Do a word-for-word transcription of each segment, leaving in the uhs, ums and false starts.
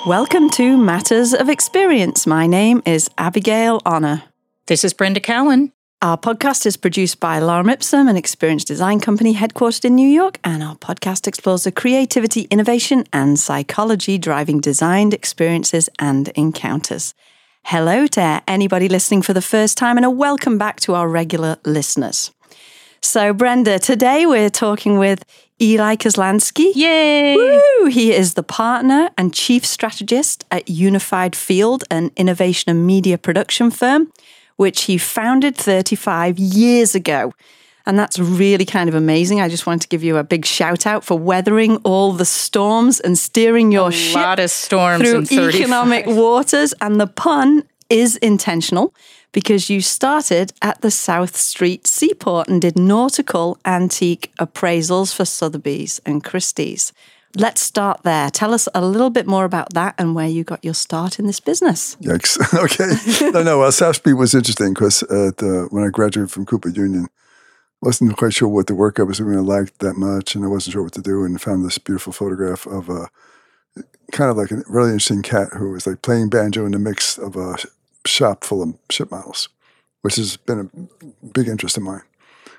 Welcome to Matters of Experience. My name is Abigail Honor. This is Brenda Cowan. Our podcast is produced by Lorem Ipsum, an experience design company headquartered in New York, and our podcast explores the creativity, innovation, and psychology driving designed experiences and encounters. Hello to anybody listening for the first time, and a welcome back to our regular listeners. So, Brenda, today we're talking with Eli Kozlansky. Yay! Woo! He is the partner and chief strategist at Unified Field, an innovation and media production firm, which he founded thirty-five years ago. And that's really kind of amazing. I just wanted to give you a big shout out for weathering all the storms and steering your a ship lot of storms through in thirty-five. economic waters. And the pun is intentional because you started at the South Street Seaport and did nautical antique appraisals for Sotheby's and Christie's. Let's start there. Tell us a little bit more about that and where you got your start in this business. Yikes. Okay. No, no. Well, South Street was interesting because uh, when I graduated from Cooper Union, I wasn't quite sure what the work I was doing I liked that much, and I wasn't sure what to do, and found this beautiful photograph of a kind of like a really interesting cat who was like playing banjo in the mix of a shop full of ship models, which has been a big interest of mine.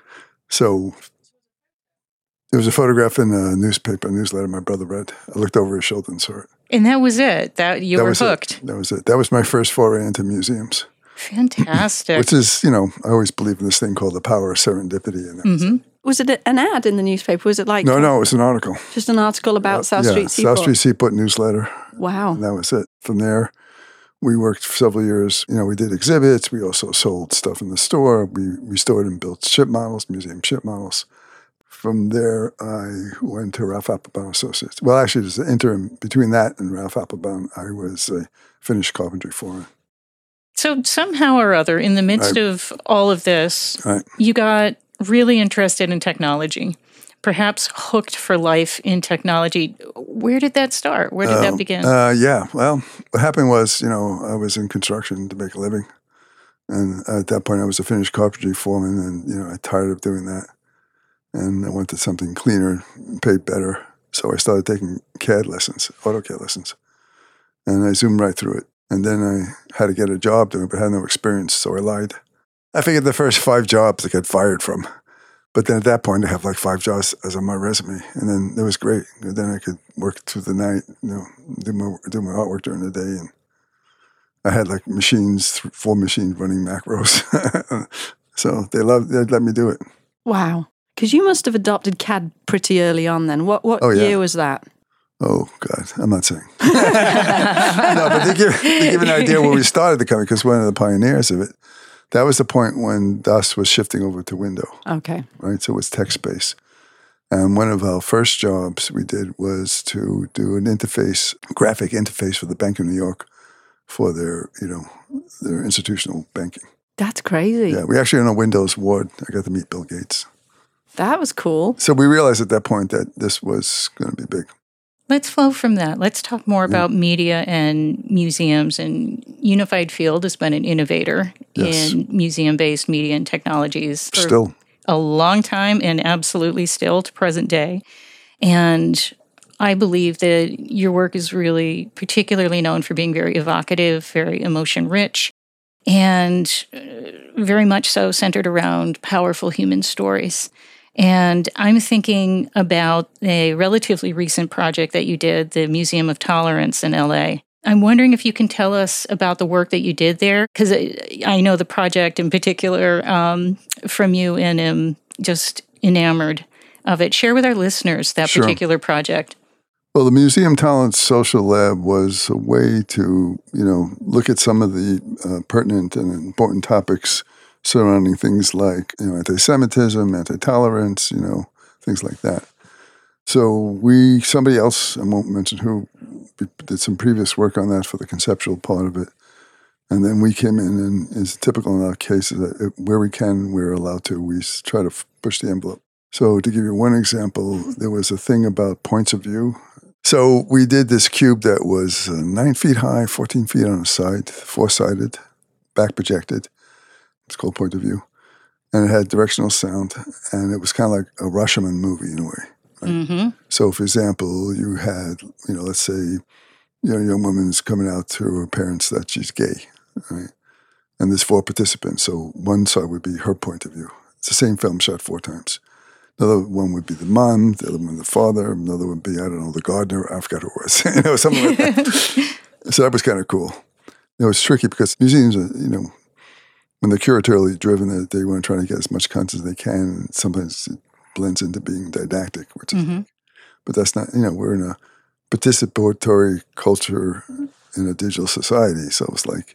So there was a photograph in a newspaper, a newsletter my brother read. I looked over his shoulder and saw it. And that was it. That you that were was hooked. It. That was it. That was my first foray into museums. Fantastic. Which is, you know, I always believe in this thing called the power of serendipity. And mm-hmm. Was it an ad in the newspaper? Was it like... No, no, it was an article. Just an article about uh, South yeah, Street Seaport? South Street Seaport newsletter. Wow. And that was it. From there, we worked for several years. You know, we did exhibits. We also sold stuff in the store. We restored and built ship models, museum ship models. From there, I went to Ralph Applebaum Associates. Well, actually, there's an interim between that and Ralph Applebaum. I was a finished carpentry foreman. So somehow or other, in the midst I, of all of this, right. you got really interested in technology, perhaps hooked for life in technology. Where did that start? Where did um, that begin? Uh, yeah, well, what happened was, you know, I was in construction to make a living. And at that point, I was a finished carpentry foreman, and, you know, I tired of doing that. And I wanted something cleaner, paid better. So I started taking C A D lessons, AutoCAD lessons. And I zoomed right through it. And then I had to get a job doing it, but I had no experience, so I lied. I figured the first five jobs I got fired from. But then at that point, I have like five jobs as on my resume. And then it was great. And then I could work through the night, you know, do my, do my artwork during the day. And I had like machines, four machines running macros. So they loved, they let me do it. Wow. Because you must have adopted C A D pretty early on then. What what oh, yeah. year was that? Oh, God, I'm not saying. No, but to give, to give an idea where we started the company, because one of the pioneers of it, that was the point when DOS was shifting over to Windows. Okay. Right, so it was text-based. And one of our first jobs we did was to do an interface, graphic interface for the Bank of New York for their, you know, their institutional banking. That's crazy. Yeah, we actually on a Windows ward, I got to meet Bill Gates. That was cool. So we realized at that point that this was going to be big. Let's flow from that. Let's talk more about yeah. media and museums. And Unified Field has been an innovator yes. in museum-based media and technologies for still. a long time, and absolutely still to present day. And I believe that your work is really particularly known for being very evocative, very emotion-rich, and very much so centered around powerful human stories. And I'm thinking about a relatively recent project that you did, the Museum of Tolerance in L A. I'm wondering if you can tell us about the work that you did there, because I know the project in particular um, from you and am just enamored of it. Share with our listeners that sure. particular project. Well, the Museum Tolerance Social Lab was a way to, you know, look at some of the uh, pertinent and important topics surrounding things like, you know, anti-Semitism, anti-tolerance, you know, things like that. So we, somebody else, I won't mention who, did some previous work on that for the conceptual part of it. And then we came in, and it's typical in our cases that where we can, we're allowed to, we try to f- push the envelope. So to give you one example, there was a thing about points of view. So we did this cube that was uh, nine feet high, fourteen feet on the side, four-sided, back projected. It's called Point of View. And it had directional sound, and it was kind of like a Rashomon movie in a way. Right? Mm-hmm. So, for example, you had, you know, let's say you know, a young woman's coming out to her parents that she's gay, right? And there's four participants, so one side would be her point of view. It's the same film shot four times. Another one would be the mom, the other one the father, another would be, I don't know, the gardener, I forgot who it was, you know, something like that. So that was kind of cool. You know, it's tricky because museums are, you know, when they're curatorially driven, they, they want to try to get as much content as they can, and sometimes it blends into being didactic, which is, mm-hmm. but that's not, you know, we're in a participatory culture in a digital society, so it's like,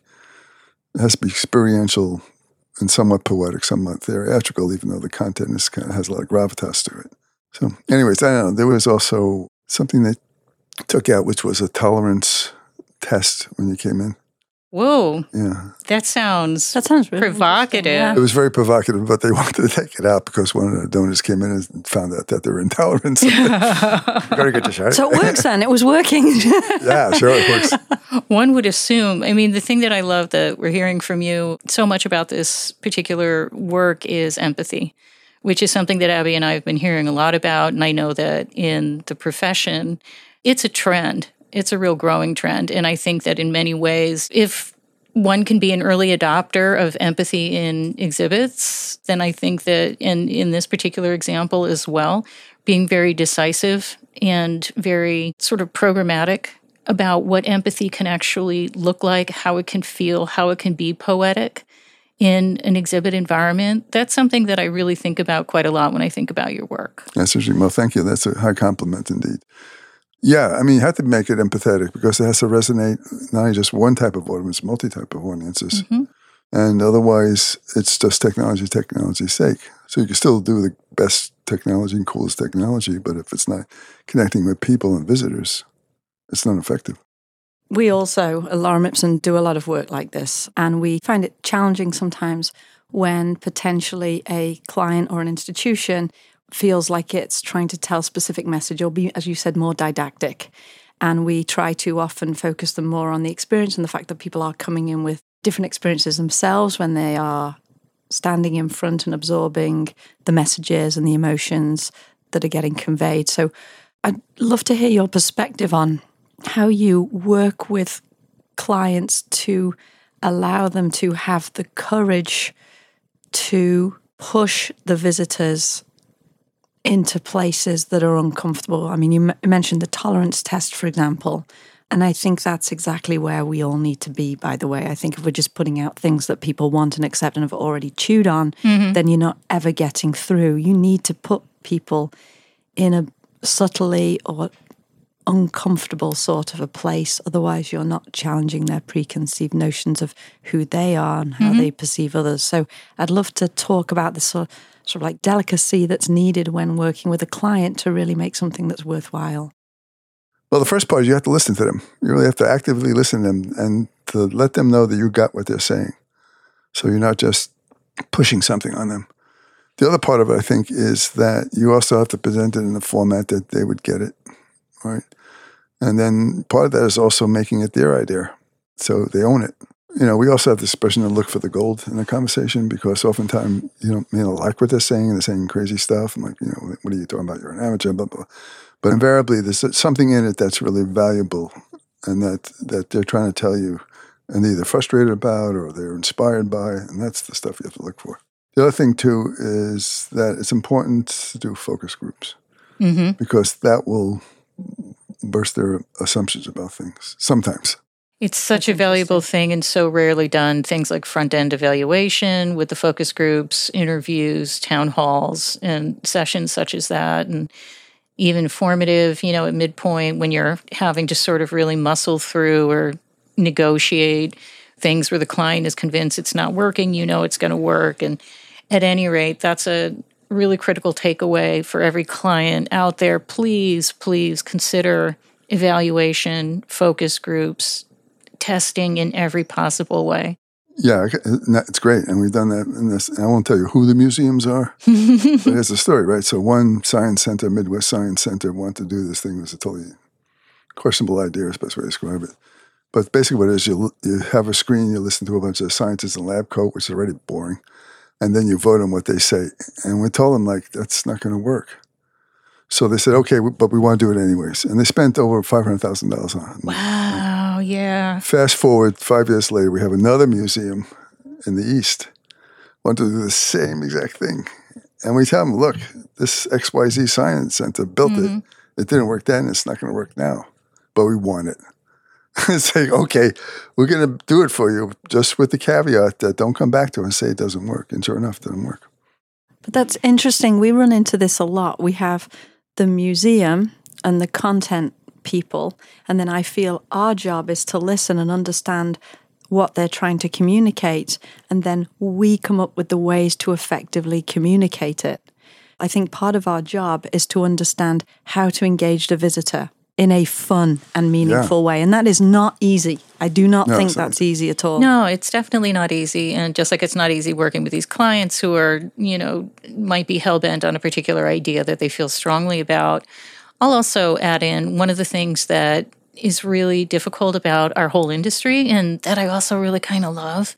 it has to be experiential and somewhat poetic, somewhat theatrical, even though the content is kind of has a lot of gravitas to it. So anyways, I don't know. There was also something they took out, which was a tolerance test when you came in. Whoa. Yeah. That sounds that sounds really provocative. Yeah. It was very provocative, but they wanted to take it out because one of the donors came in and found out that they were intolerant. So gotta get your shot. So it works then. It was working. Yeah, sure it works. One would assume, I mean, the thing that I love that we're hearing from you so much about this particular work is empathy, which is something that Abby and I have been hearing a lot about. And I know that in the profession, it's a trend. It's a real growing trend. And I think that in many ways, if one can be an early adopter of empathy in exhibits, then I think that in, in this particular example as well, being very decisive and very sort of programmatic about what empathy can actually look like, how it can feel, how it can be poetic in an exhibit environment, that's something that I really think about quite a lot when I think about your work. That's interesting. Well, thank you. That's a high compliment indeed. Yeah, I mean, you have to make it empathetic because it has to resonate not only just one type of audience, multi-type of audiences. Mm-hmm. And otherwise, it's just technology, technology's sake. So you can still do the best technology and coolest technology, but if it's not connecting with people and visitors, it's not effective. We also, at Lorem Ipsum, do a lot of work like this, and we find it challenging sometimes when potentially a client or an institution feels like it's trying to tell a specific message or be, as you said, more didactic. And we try to often focus them more on the experience and the fact that people are coming in with different experiences themselves when they are standing in front and absorbing the messages and the emotions that are getting conveyed. So I'd love to hear your perspective on how you work with clients to allow them to have the courage to push the visitors into places that are uncomfortable. I mean, you m- mentioned the tolerance test, for example, and I think that's exactly where we all need to be, by the way. I think if we're just putting out things that people want and accept and have already chewed on, mm-hmm. then you're not ever getting through. You need to put people in a subtly or uncomfortable sort of a place. Otherwise, you're not challenging their preconceived notions of who they are and how mm-hmm. they perceive others. So I'd love to talk about this sort of, sort of like delicacy that's needed when working with a client to really make something that's worthwhile. Well, the first part is you have to listen to them. You really have to actively listen to them and to let them know that you got what they're saying. So you're not just pushing something on them. The other part of it, I think, is that you also have to present it in a format that they would get it, right? And then part of that is also making it their idea, so they own it. You know, we also have this expression to look for the gold in the conversation because oftentimes you don't, you know, like what they're saying. They're saying crazy stuff. I'm like, you know, what are you talking about? You're an amateur, blah, blah. But invariably, there's something in it that's really valuable and that, that they're trying to tell you and they're either frustrated about or they're inspired by, and that's the stuff you have to look for. The other thing, too, is that it's important to do focus groups mm-hmm. because that will burst their assumptions about things sometimes. It's such a valuable thing and so rarely done. Things like front-end evaluation with the focus groups, interviews, town halls, and sessions such as that, and even formative, you know, at midpoint when you're having to sort of really muscle through or negotiate things where the client is convinced it's not working, you know it's going to work. And at any rate, that's a really critical takeaway for every client out there. Please, please consider evaluation, focus groups, testing in every possible way. Yeah, it's great. And we've done that in this. I won't tell you who the museums are, but here's the story, right? So one science center, Midwest Science Center, wanted to do this thing. It was a totally questionable idea, is the best way to describe it. But basically what it is, you, you have a screen, you listen to a bunch of scientists in lab coat, which is already boring, and then you vote on what they say. And we told them, like, that's not going to work. So they said, okay, but we want to do it anyways. And they spent over five hundred thousand dollars on it. Wow, yeah. Fast forward five years later, we have another museum in the East want to do the same exact thing. And we tell them, look, this X Y Z Science Center built mm-hmm. it. It didn't work then. It's not going to work now. But we want it. It's like, okay, we're going to do it for you, just with the caveat that don't come back to us and say it doesn't work. And sure enough, it didn't work. But that's interesting. We run into this a lot. We have the museum and the content people, and then I feel our job is to listen and understand what they're trying to communicate, and then we come up with the ways to effectively communicate it. I think part of our job is to understand how to engage the visitor in a fun and meaningful yeah. way, and that is not easy. I do not no, think that's easy at all. No, it's definitely not easy, and just like it's not easy working with these clients who are, you know, might be hell-bent on a particular idea that they feel strongly about. I'll also add in one of the things that is really difficult about our whole industry, and that I also really kind of love,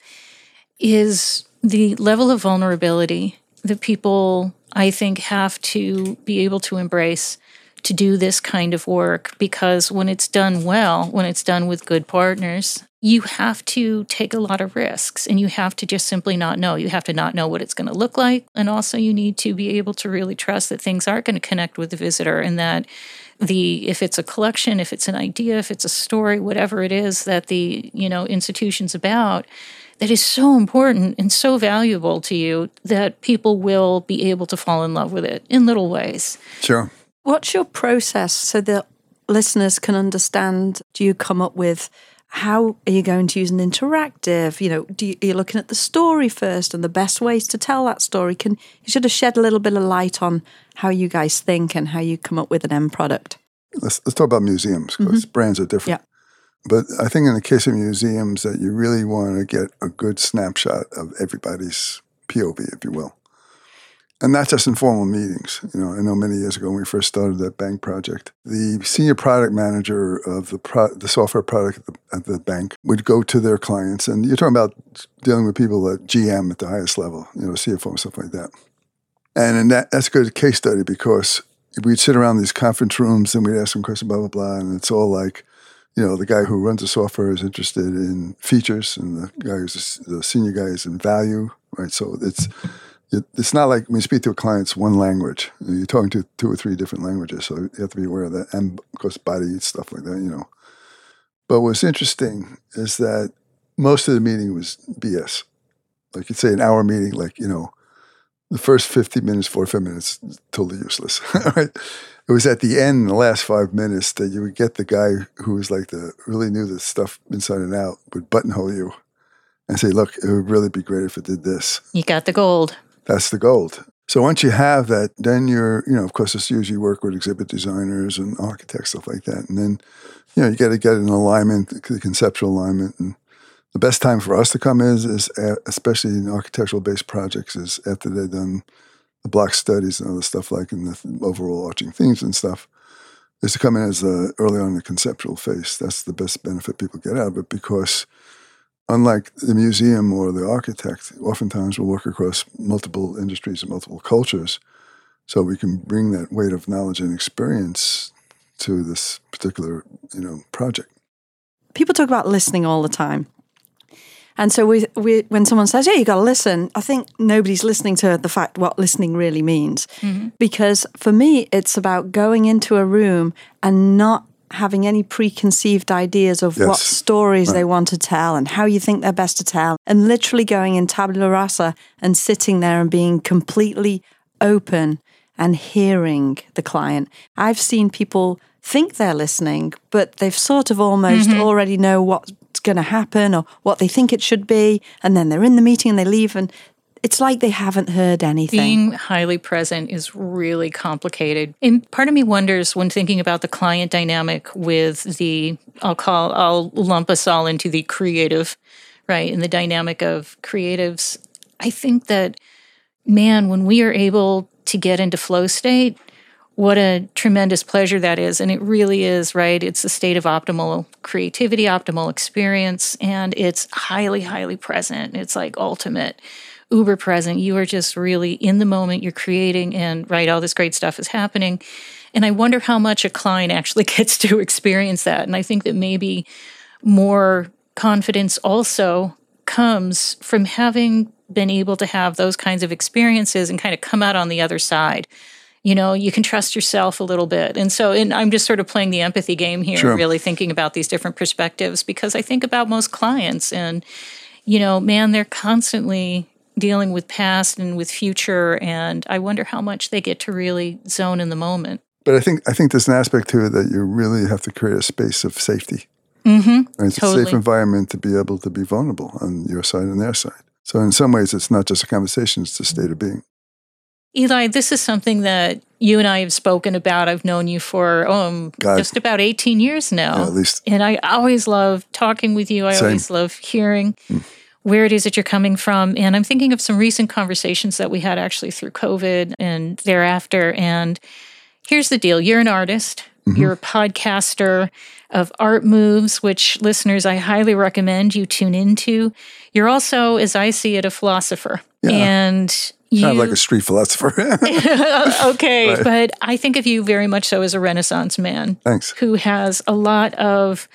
is the level of vulnerability that people, I think, have to be able to embrace to do this kind of work. Because when it's done well, when it's done with good partners, you have to take a lot of risks, and you have to just simply not know. You have to not know what it's going to look like, and also you need to be able to really trust that things are going to connect with the visitor, and that the if it's a collection, if it's an idea, if it's a story, whatever it is that the, you know, institution's about, that is so important and so valuable to you that people will be able to fall in love with it in little ways. Sure. What's your process so that listeners can understand? Do you come up with how are you going to use an interactive? You know, do you, are you looking at the story first and the best ways to tell that story? Can you sort of shed a little bit of light on how you guys think and how you come up with an end product? Let's let's talk about museums, because mm-hmm. brands are different. Yeah. But I think in the case of museums that you really want to get a good snapshot of everybody's P O V, if you will. And not just in formal meetings. You know, I know many years ago when we first started that bank project, the senior product manager of the pro- the software product at the, at the bank would go to their clients, and you're talking about dealing with people at G M at the highest level, you know, C F O and stuff like that. And in that, that's a good case study, because we'd sit around these conference rooms and we'd ask them questions, blah, blah, blah, and it's all like, you know, the guy who runs the software is interested in features, and the guy who's the senior guy is in value, right? So it's it's not like when you speak to a client, it's one language. You're talking to two or three different languages, so you have to be aware of that, and of course, body stuff like that, you know. But what's interesting is that most of the meeting was B S. Like you'd say an hour meeting, like, you know, the first fifty minutes, forty-five minutes, totally useless, right? It was at the end, in the last five minutes, that you would get the guy who was like the really knew the stuff inside and out, would buttonhole you and say, look, it would really be great if it did this. You got the gold. That's the gold. So once you have that, then you're, you know, of course, it's usually work with exhibit designers and architects, stuff like that. And then, you know, you got to get an alignment, the conceptual alignment. And the best time for us to come is, is especially in architectural-based projects, is after they've done the block studies and other stuff, like in the overall arching themes and stuff, is to come in as uh, early on in the conceptual phase. That's the best benefit people get out of it, because unlike the museum or the architect, oftentimes we'll work across multiple industries and multiple cultures, so we can bring that weight of knowledge and experience to this particular, you know, project. People talk about listening all the time. And so we, we, when someone says, yeah, you got to listen, I think nobody's listening to the fact what listening really means. Mm-hmm. Because for me, it's about going into a room and not having any preconceived ideas of yes. what stories right. they want to tell and how you think they're best to tell, and literally going in tabula rasa and sitting there and being completely open and hearing the client. I've seen people think they're listening, but they've sort of almost mm-hmm. already know what's going to happen or what they think it should be, and then they're in the meeting and they leave, and it's like they haven't heard anything. Being highly present is really complicated. And part of me wonders, when thinking about the client dynamic with the, I'll call, I'll lump us all into the creative, right? And the dynamic of creatives. I think that, man, when we are able to get into flow state, what a tremendous pleasure that is. And it really is, right? It's a state of optimal creativity, optimal experience, and it's highly, highly present. It's like ultimate, uber present. You are just really in the moment. You're creating, and right, all this great stuff is happening. And I wonder how much a client actually gets to experience that. And I think that maybe more confidence also comes from having been able to have those kinds of experiences and kind of come out on the other side. You know, you can trust yourself a little bit. And so and I'm just sort of playing the empathy game here, Sure. really thinking about these different perspectives, because I think about most clients and, you know, man, they're constantly dealing with past and with future. And I wonder how much they get to really zone in the moment. But I think I think there's an aspect to it that you really have to create a space of safety. Mm-hmm. Right? It's Totally. a safe environment to be able to be vulnerable on your side and their side. So in some ways, it's not just a conversation, it's a state of being. Eli, this is something that you and I have spoken about. I've known you for um, God. just about eighteen years now. Yeah, at least. And I always love talking with you. I Same. always love hearing Mm. where it is that you're coming from. And I'm thinking of some recent conversations that we had actually through COVID and thereafter. And here's the deal. You're an artist. Mm-hmm. You're a podcaster of Art Moves, which listeners, I highly recommend you tune into. You're also, as I see it, a philosopher. Yeah. And you, Kind of like a street philosopher. okay, Right. but I think of you very much so as a Renaissance man Thanks. who has a lot of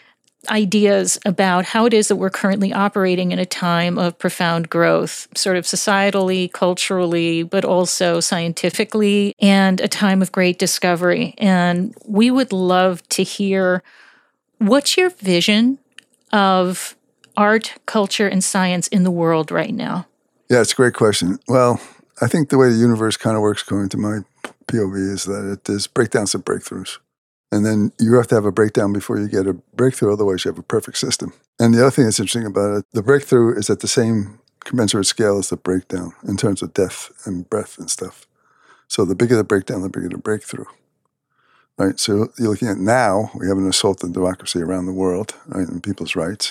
ideas about how it is that we're currently operating in a time of profound growth, sort of societally, culturally, but also scientifically, and a time of great discovery. And we would love to hear, what's your vision of art, culture, and science in the world right now? Yeah, it's a great question. Well, I think the way the universe kind of works, according to my P O V, is that it is breakdowns and breakthroughs. And then you have to have a breakdown before you get a breakthrough, otherwise you have a perfect system. And the other thing that's interesting about it, the breakthrough is at the same commensurate scale as the breakdown in terms of depth and breadth and stuff. So the bigger the breakdown, the bigger the breakthrough. Right? So you're looking at now, we have an assault on democracy around the world, right, and people's rights.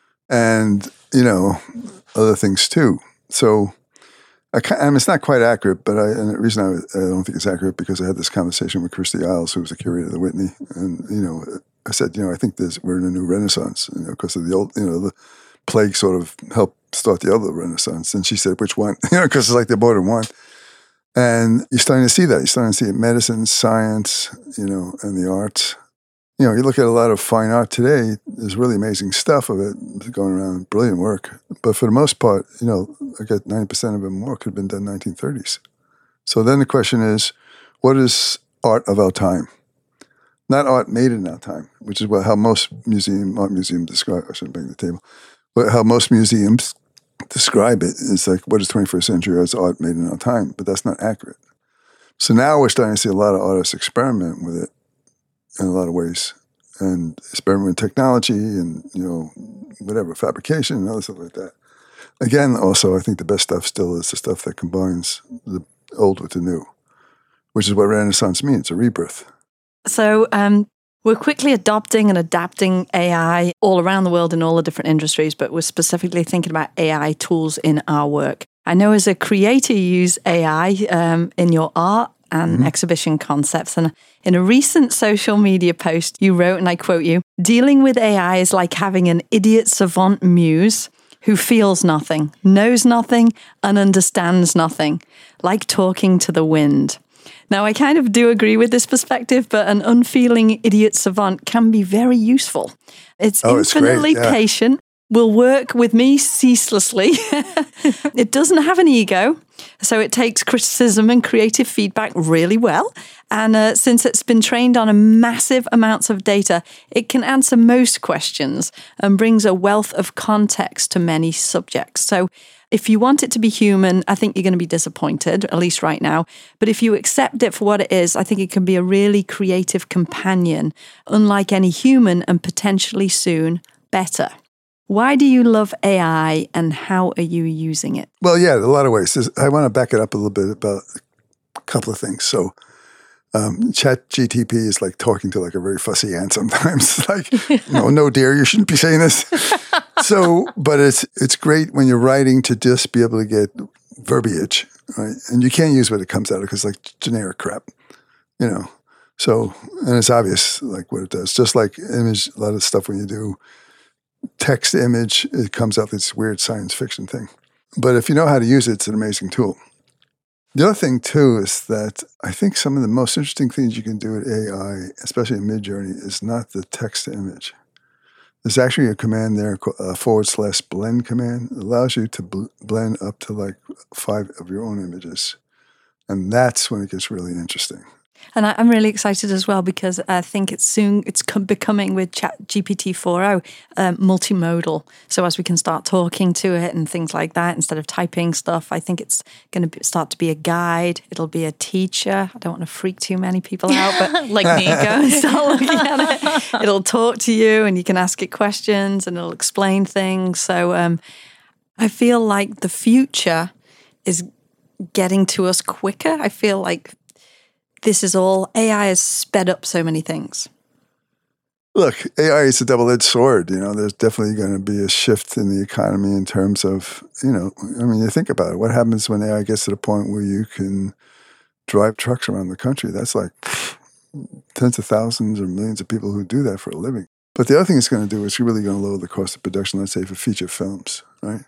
And, you know, other things too. So I, I mean, it's not quite accurate, but I, and the reason I, I don't think it's accurate because I had this conversation with Christy Isles, who was the curator of the Whitney, and you know, I said, you know, I think there's, we're in a new Renaissance, you know, because of the old, you know, the plague sort of helped start the other Renaissance. And she said, which one? You know, because it's like they're more than one. And you're starting to see that. You're starting to see it, medicine, science, you know, and the arts. You know, you look at a lot of fine art today, there's really amazing stuff of it going around, brilliant work. But for the most part, you know, I get ninety percent of it more could have been done in the nineteen thirties. So then the question is, what is art of our time? Not art made in our time, which is what how most museum, art museums describe, I shouldn't bring the table, but how most museums describe it is like, what is twenty-first century as art made in our time? But that's not accurate. So now we're starting to see a lot of artists experiment with it in a lot of ways, and experiment with technology and, you know, whatever, fabrication and other stuff like that. Again, also, I think the best stuff still is the stuff that combines the old with the new, which is what Renaissance means, a rebirth. So um, we're quickly adopting and adapting A I all around the world in all the different industries, but we're specifically thinking about A I tools in our work. I know as a creator, you use A I um, in your art and mm-hmm. exhibition concepts. And in a recent social media post, you wrote, and I quote you, "Dealing with A I is like having an idiot savant muse who feels nothing, knows nothing, and understands nothing, like talking to the wind." Now, I kind of do agree with this perspective, but an unfeeling idiot savant can be very useful. It's oh, infinitely it's great. Yeah. patient, will work with me ceaselessly. It doesn't have an ego, so it takes criticism and creative feedback really well. And uh, since it's been trained on a massive amounts of data, it can answer most questions and brings a wealth of context to many subjects. So if you want it to be human, I think you're going to be disappointed, at least right now. But if you accept it for what it is, I think it can be a really creative companion, unlike any human, and potentially soon better. Why do you love A I and how are you using it? Well, yeah, in a lot of ways. There's, I want to back it up a little bit about a couple of things. So um, Chat G T P is like talking to like a very fussy ant sometimes. Like, no, no, dear, you shouldn't be saying this. So, but it's it's great when you're writing to just be able to get verbiage, right? And you can't use what it comes out of because it's like generic crap, you know. So, and it's obvious like what it does. Just like image, a lot of stuff when you do text image, it comes out this weird science fiction thing. But if you know how to use it, it's an amazing tool. The other thing, too, is that I think some of the most interesting things you can do with A I, especially in Midjourney, is not the text to image. There's actually a command there, a forward slash blend command. It allows you to bl- blend up to like five of your own images. And that's when it gets really interesting. And I, I'm really excited as well because I think it's soon, it's com- becoming with Chat G P T four o, um, multimodal. So as we can start talking to it and things like that, instead of typing stuff, I think it's going to start to be a guide. It'll be a teacher. I don't want to freak too many people out, but like me. Go and start looking at it. It'll talk to you and you can ask it questions and it'll explain things. So um, I feel like the future is getting to us quicker. I feel like this is all, A I has sped up so many things. Look, A I is a double-edged sword. You know, there's definitely going to be a shift in the economy in terms of, you know, I mean, you think about it. What happens when A I gets to the point where you can drive trucks around the country? That's like pff, tens of thousands or millions of people who do that for a living. But the other thing it's going to do is really going to lower the cost of production, let's say, for feature films, right?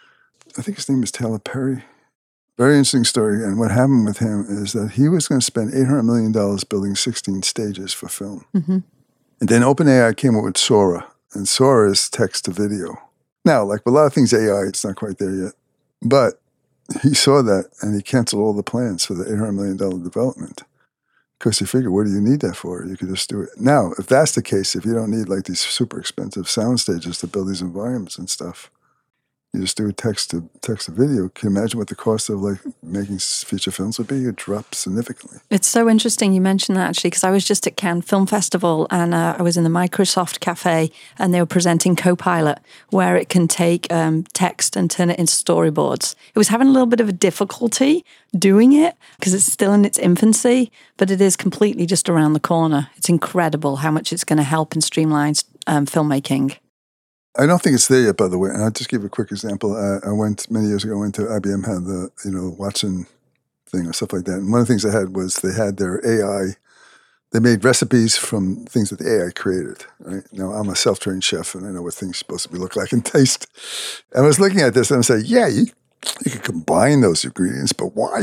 I think his name is Taylor Perry. Very interesting story. And what happened with him is that he was going to spend eight hundred million dollars building sixteen stages for film. Mm-hmm. And then OpenAI came up with Sora. And Sora is text to video. Now, like with a lot of things A I, it's not quite there yet. But he saw that and he canceled all the plans for the eight hundred million dollars development. Because he figured, what do you need that for? You could just do it. Now, if that's the case, if you don't need like these super expensive sound stages to build these environments and stuff, you just do a text to text to video. Can you imagine what the cost of like making feature films would be? It dropped significantly. It's so interesting you mentioned that actually, because I was just at Cannes Film Festival and uh, I was in the Microsoft Cafe and they were presenting Copilot, where it can take um, text and turn it into storyboards. It was having a little bit of a difficulty doing it because it's still in its infancy, but it is completely just around the corner. It's incredible how much it's going to help and streamline um, filmmaking. I don't think it's there yet, by the way. And I'll just give a quick example. I, I went, many years ago, I went to I B M, had the, you know, Watson thing or stuff like that. And one of the things they had was they had their A I, they made recipes from things that the A I created, right? Now, I'm a self-trained chef and I know what things are supposed to be look like and taste. And I was looking at this and I was like, yeah, you, you could combine those ingredients, but why?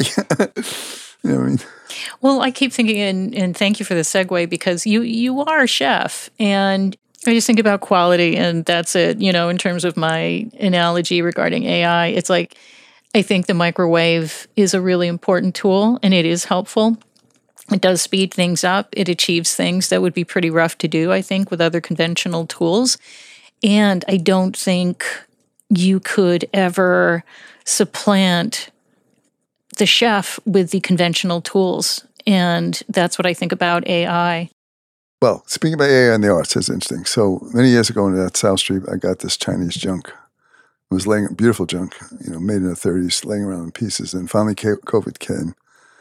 You know what I mean? Well, I keep thinking, and, and thank you for the segue, because you, you are a chef and I just think about quality, and that's it. You know, in terms of my analogy regarding A I, it's like I think the microwave is a really important tool, and it is helpful. It does speed things up. It achieves things that would be pretty rough to do, I think, with other conventional tools. And I don't think you could ever supplant the chef with the conventional tools. And that's what I think about A I. Well, speaking about A I and the arts, it's interesting. So many years ago in that South Street, I got this Chinese junk. It was laying, beautiful junk, you know, made in the thirties, laying around in pieces. And finally, COVID came.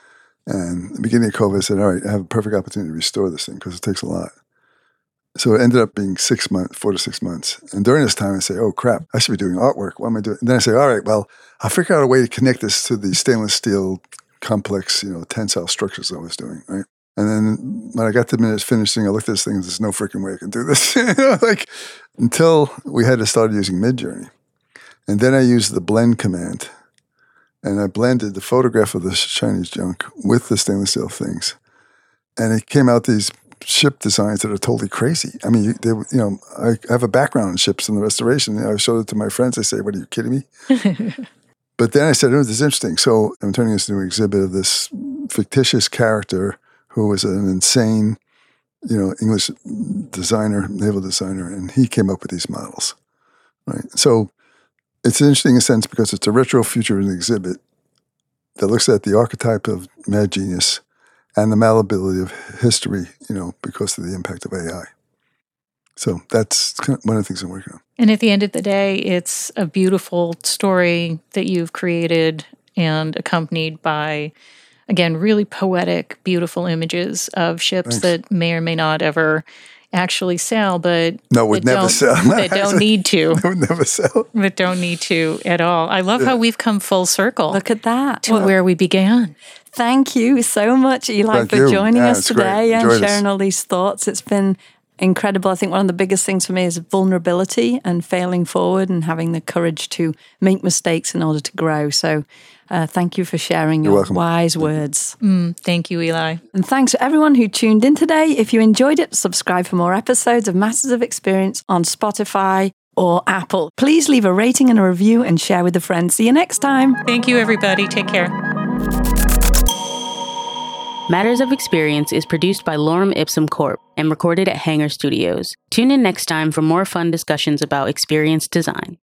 And at the beginning of COVID, I said, all right, I have a perfect opportunity to restore this thing because it takes a lot. So it ended up being six months, four to six months. And during this time, I say, oh, crap, I should be doing artwork. What am I doing? And then I say, all right, well, I'll figure out a way to connect this to the stainless steel complex, you know, tensile structures I was doing, right? And then when I got to minutes finishing, I looked at this thing and there's no freaking way I can do this. You know, like, until we had to start using Midjourney. And then I used the blend command. And I blended the photograph of the Chinese junk with the stainless steel things. And it came out these ship designs that are totally crazy. I mean, you, they, you know, I have a background in ships and the restoration. You know, I showed it to my friends. They say, what, are you kidding me? But then I said, oh, this is interesting. So I'm turning this into an exhibit of this fictitious character who was an insane, you know, English designer, naval designer, and he came up with these models, right? So it's interesting in a sense because it's a retro futurism exhibit that looks at the archetype of mad genius and the malleability of history, you know, because of the impact of A I. So that's kind of one of the things I'm working on. And at the end of the day, it's a beautiful story that you've created and accompanied by, again, really poetic, beautiful images of ships Thanks. That may or may not ever actually sail, but no, would never sell. That don't need to. They would never sell. That don't need to at all. I love yeah. how we've come full circle. Look at that. To well, where we began. Thank you so much, Eli, Thank for you. joining yeah, us today and sharing this. all these thoughts. It's been incredible. I think one of the biggest things for me is vulnerability and failing forward and having the courage to make mistakes in order to grow. So uh, thank you for sharing your welcome. wise words. Mm, thank you, Eli. And thanks to everyone who tuned in today. If you enjoyed it, subscribe for more episodes of Masters of Experience on Spotify or Apple. Please leave a rating and a review and share with a friend. See you next time. Thank you, everybody. Take care. Matters of Experience is produced by Lorem Ipsum Corp and recorded at Hangar Studios. Tune in next time for more fun discussions about experience design.